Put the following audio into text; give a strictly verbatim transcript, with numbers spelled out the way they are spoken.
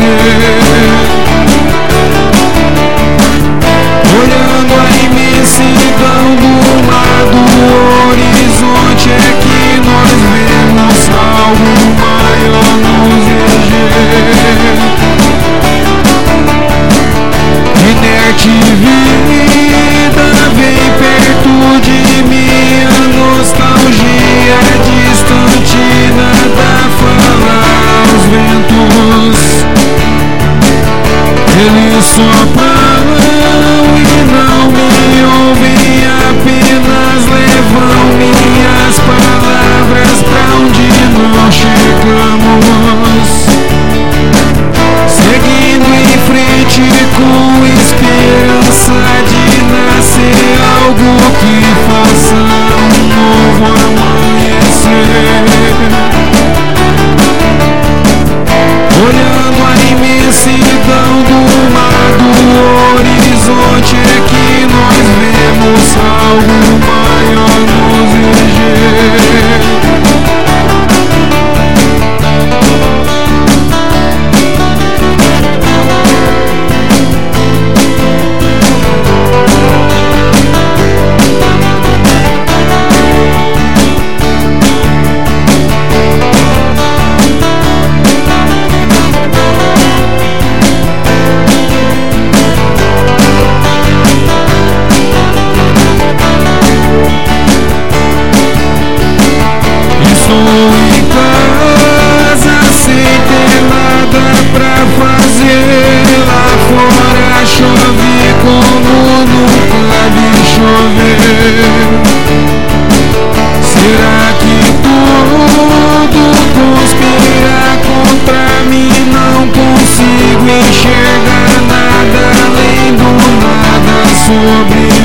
Olhando a imensidão do mar do horizonte, é que nós vemos algo maior nos reger. Inerte vida, vem perto de mim, a nostalgia distante, nada fala aos ventos. Eles sopram e não me ouvem, apenas levam minhas palavras pra onde nós chegamos. Seguindo em frente com esperança de nascer algo que faça um novo amanhecer. Olhando a imensidão do mar do horizonte, é que nós vemos algo maior nos reger. Estou em casa sem ter nada pra fazer. Lá fora chove como nunca vi chover. Será que tudo conspira contra mim? Não consigo enxergar nada além do nada sobre